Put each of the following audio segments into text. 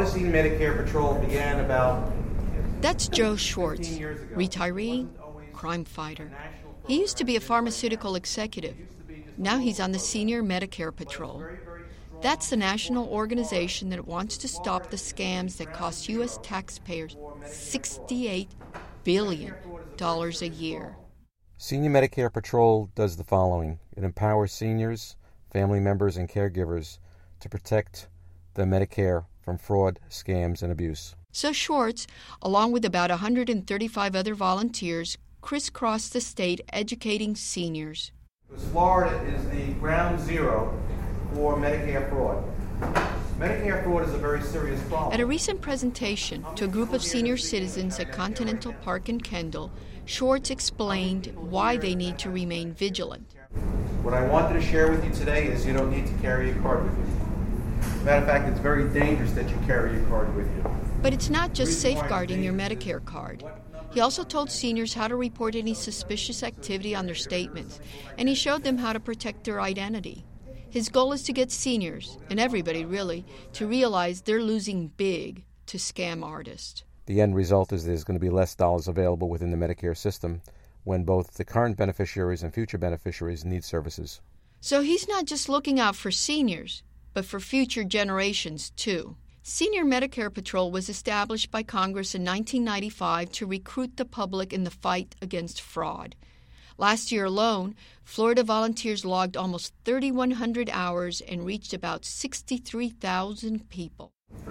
Florida Senior Medicare Patrol began about... That's Joe Schwartz, retiree, crime fighter. He used to be a pharmaceutical executive. Now he's on the Senior Medicare Patrol. That's the national organization that wants to stop the scams that cost U.S. taxpayers $68 billion a year. Senior Medicare Patrol does the following. It empowers seniors, family members, and caregivers to protect their Medicare from fraud, scams, and abuse. So Schwartz, along with about 135 other volunteers, crisscrossed the state educating seniors. Florida is the ground zero for Medicare fraud. Medicare fraud is a very serious problem. At a recent presentation to a group of senior citizens at Continental Park in Kendall, Schwartz explained why they need to remain vigilant. What I wanted to share with you today is you don't need to carry a card with you. Matter of fact, it's very dangerous that you carry your card with you. But it's not just safeguarding your Medicare card. He also told seniors how to report any suspicious activity on their statements, and he showed them how to protect their identity. His goal is to get seniors, and everybody really, to realize they're losing big to scam artists. The end result is there's going to be less dollars available within the Medicare system when both the current beneficiaries and future beneficiaries need services. So he's not just looking out for seniors, but for future generations, too. Senior Medicare Patrol was established by Congress in 1995 to recruit the public in the fight against fraud. Last year alone, Florida volunteers logged almost 3,100 hours and reached about 63,000 people.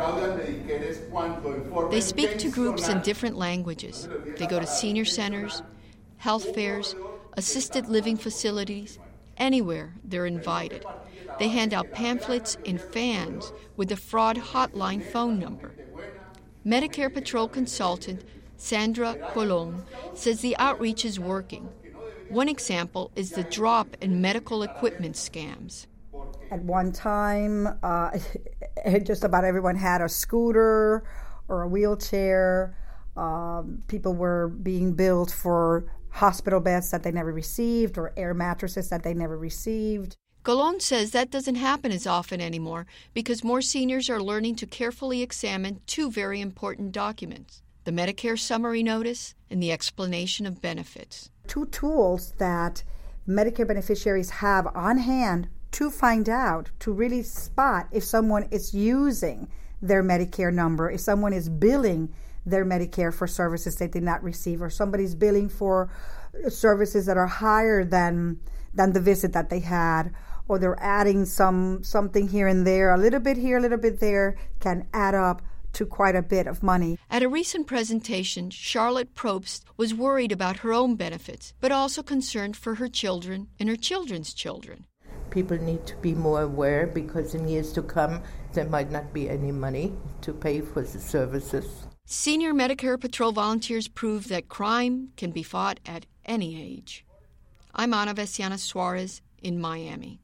They speak to groups in different languages. They go to senior centers, health fairs, assisted living facilities. Anywhere they're invited. They hand out pamphlets and fans with the fraud hotline phone number. Medicare Patrol consultant Sandra Colon says the outreach is working. One example is the drop in medical equipment scams. At one time, just about everyone had a scooter or a wheelchair. People were being billed for hospital beds that they never received or air mattresses that they never received. Colon says that doesn't happen as often anymore because more seniors are learning to carefully examine two very important documents, the Medicare Summary Notice and the Explanation of Benefits. Two tools that Medicare beneficiaries have on hand to find out, to really spot if someone is using their Medicare number, if someone is billing their Medicare for services they did not receive, or somebody's billing for services that are higher than the visit that they had, or they're adding something here and there, a little bit here, a little bit there, can add up to quite a bit of money. At a recent presentation, Charlotte Probst was worried about her own benefits, but also concerned for her children and her children's children. People need to be more aware because in years to come, there might not be any money to pay for the services. Senior Medicare Patrol volunteers prove that crime can be fought at any age. I'm Ana Veciana Suarez in Miami.